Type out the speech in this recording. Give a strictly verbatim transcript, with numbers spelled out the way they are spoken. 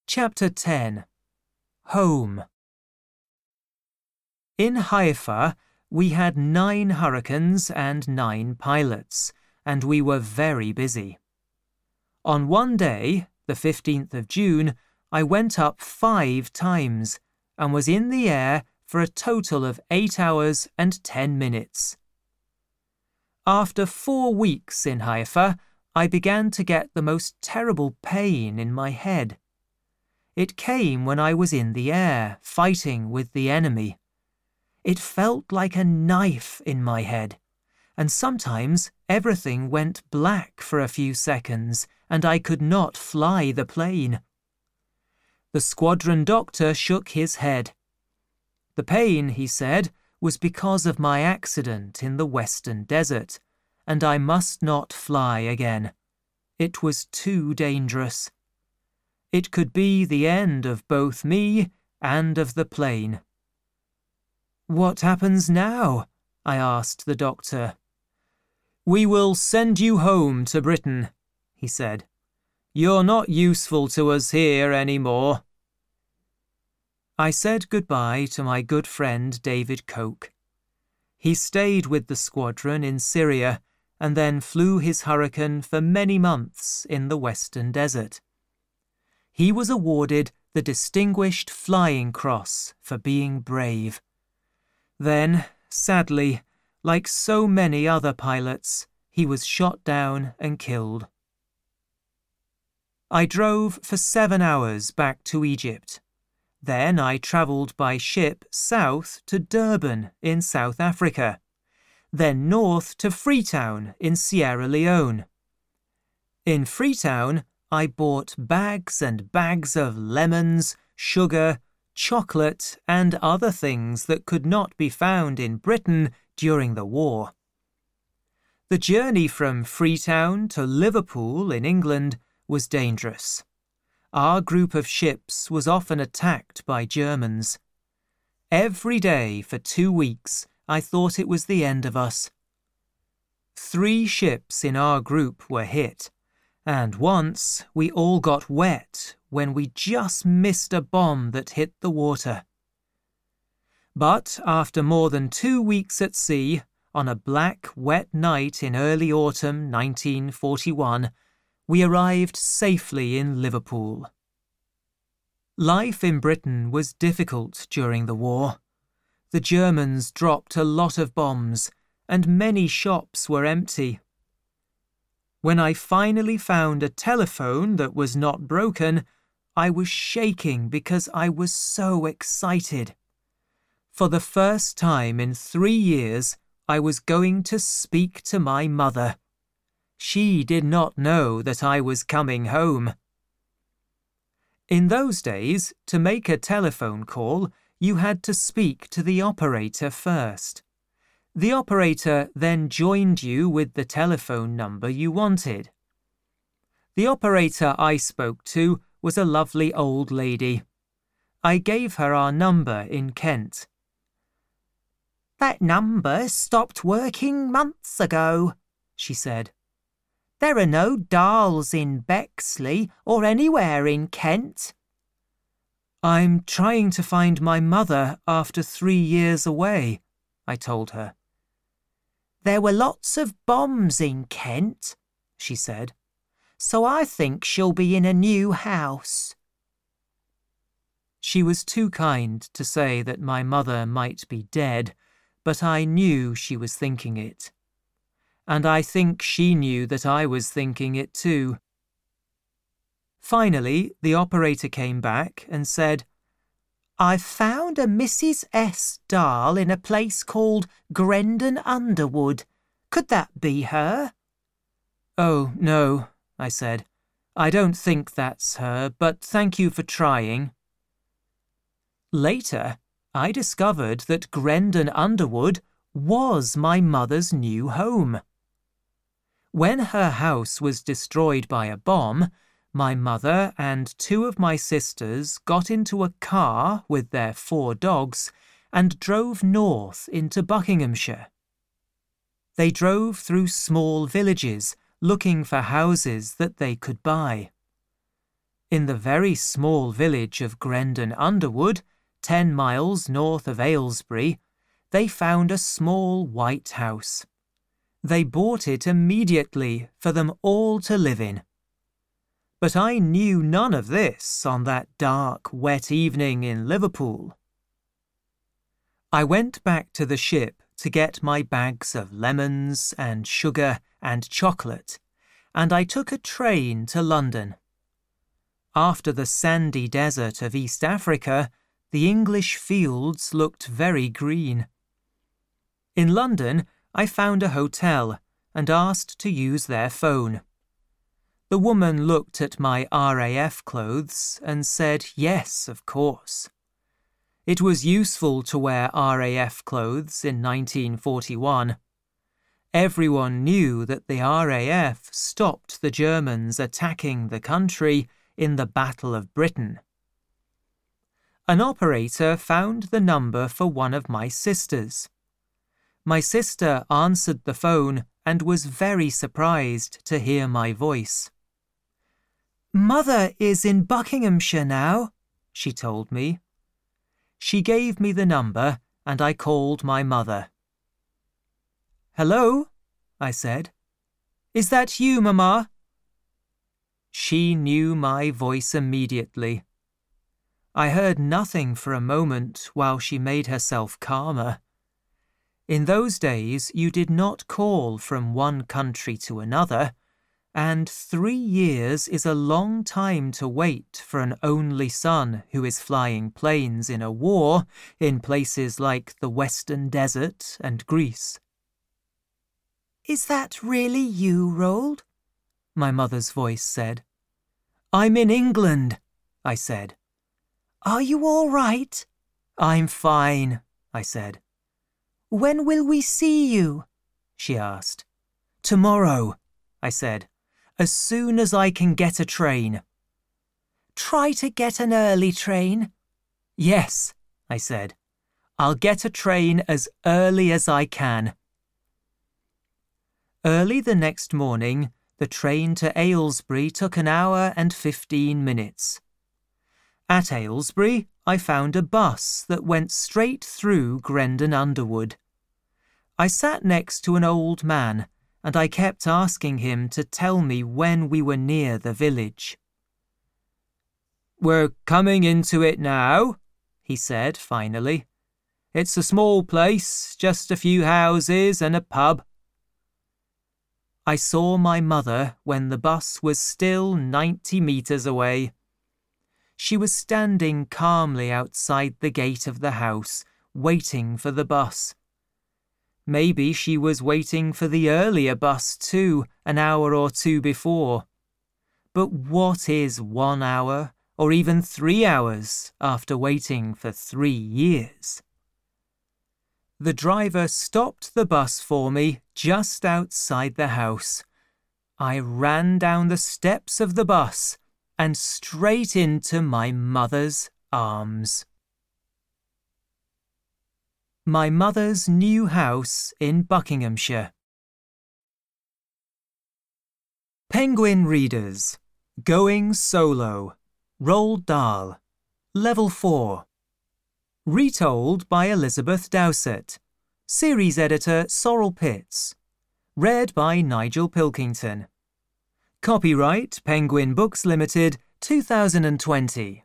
Chapter ten. Home. In Haifa, we had nine hurricanes and nine pilots, and we were very busy. On one day, the fifteenth of June, I went up five times and was in the air for a total of eight hours and ten minutes. After four weeks in Haifa, I began to get the most terrible pain in my head. It came when I was in the air, fighting with the enemy. It felt like a knife in my head, and sometimes everything went black for a few seconds, and I could not fly the plane. The squadron doctor shook his head. The pain, he said, was because of my accident in the Western Desert, and I must not fly again. It was too dangerous. It could be the end of both me and of the plane. "What happens now?" I asked the doctor. "We will send you home to Britain," he said. "You're not useful to us here any more." I said goodbye to my good friend David Koch. He stayed with the squadron in Syria and then flew his Hurricane for many months in the Western Desert. He was awarded the Distinguished Flying Cross for being brave. Then, sadly, like so many other pilots, he was shot down and killed. I drove for seven hours back to Egypt. Then I travelled by ship south to Durban in South Africa, then north to Freetown in Sierra Leone. In Freetown, I bought bags and bags of lemons, sugar, chocolate, and other things that could not be found in Britain during the war. The journey from Freetown to Liverpool in England was dangerous. Our group of ships was often attacked by Germans. Every day for two weeks, I thought it was the end of us. Three ships in our group were hit, and once we all got wet when we just missed a bomb that hit the water. But after more than two weeks at sea, on a black, wet night in early autumn nineteen forty-one, we arrived safely in Liverpool. Life in Britain was difficult during the war. The Germans dropped a lot of bombs, and many shops were empty. When I finally found a telephone that was not broken, I was shaking because I was so excited. For the first time in three years, I was going to speak to my mother. She did not know that I was coming home. In those days, to make a telephone call, you had to speak to the operator first. The operator then joined you with the telephone number you wanted. The operator I spoke to was a lovely old lady. I gave her our number in Kent. "That number stopped working months ago," she said. "There are no Dials in Bexley or anywhere in Kent." "I'm trying to find my mother after three years away," I told her. "There were lots of bombs in Kent," she said, "so I think she'll be in a new house." She was too kind to say that my mother might be dead, but I knew she was thinking it. And I think she knew that I was thinking it too. Finally, the operator came back and said, "I've found a Missus S. Dahl in a place called Grendon Underwood. Could that be her?" "Oh, no," I said. "I don't think that's her, but thank you for trying." Later, I discovered that Grendon Underwood was my mother's new home. When her house was destroyed by a bomb, my mother and two of my sisters got into a car with their four dogs and drove north into Buckinghamshire. They drove through small villages looking for houses that they could buy. In the very small village of Grendon Underwood, ten miles north of Aylesbury, they found a small white house. They bought it immediately for them all to live in. But I knew none of this on that dark, wet evening in Liverpool. I went back to the ship to get my bags of lemons and sugar and chocolate, and I took a train to London. After the sandy desert of East Africa, the English fields looked very green. In London, I found a hotel and asked to use their phone. The woman looked at my R A F clothes and said yes, of course. It was useful to wear R A F clothes in nineteen forty-one. Everyone knew that the R A F stopped the Germans attacking the country in the Battle of Britain. An operator found the number for one of my sisters. My sister answered the phone and was very surprised to hear my voice. "Mother is in Buckinghamshire now," she told me. She gave me the number and I called my mother. "Hello?" I said. "Is that you, Mama?" She knew my voice immediately. I heard nothing for a moment while she made herself calmer. In those days, you did not call from one country to another, and three years is a long time to wait for an only son who is flying planes in a war in places like the Western Desert and Greece. "Is that really you, Roald?" my mother's voice said. "I'm in England," I said. "Are you all right?" "I'm fine," I said. "When will we see you?" she asked. "Tomorrow," I said, "as soon as I can get a train." "Try to get an early train." "Yes," I said. "I'll get a train as early as I can." Early the next morning, the train to Aylesbury took an hour and fifteen minutes. At Aylesbury, I found a bus that went straight through Grendon Underwood. I sat next to an old man, and I kept asking him to tell me when we were near the village. "We're coming into it now," he said finally. "It's a small place, just a few houses and a pub." I saw my mother when the bus was still ninety metres away. She was standing calmly outside the gate of the house, waiting for the bus. Maybe she was waiting for the earlier bus too, an hour or two before. But what is one hour, or even three hours, after waiting for three years? The driver stopped the bus for me just outside the house. I ran down the steps of the bus and straight into my mother's arms. My mother's new house in Buckinghamshire. Penguin Readers. Going Solo. Roald Dahl. Level four. Retold by Elizabeth Dowsett. Series editor Sorrel Pitts. Read by Nigel Pilkington. Copyright Penguin Books Limited, two thousand twenty.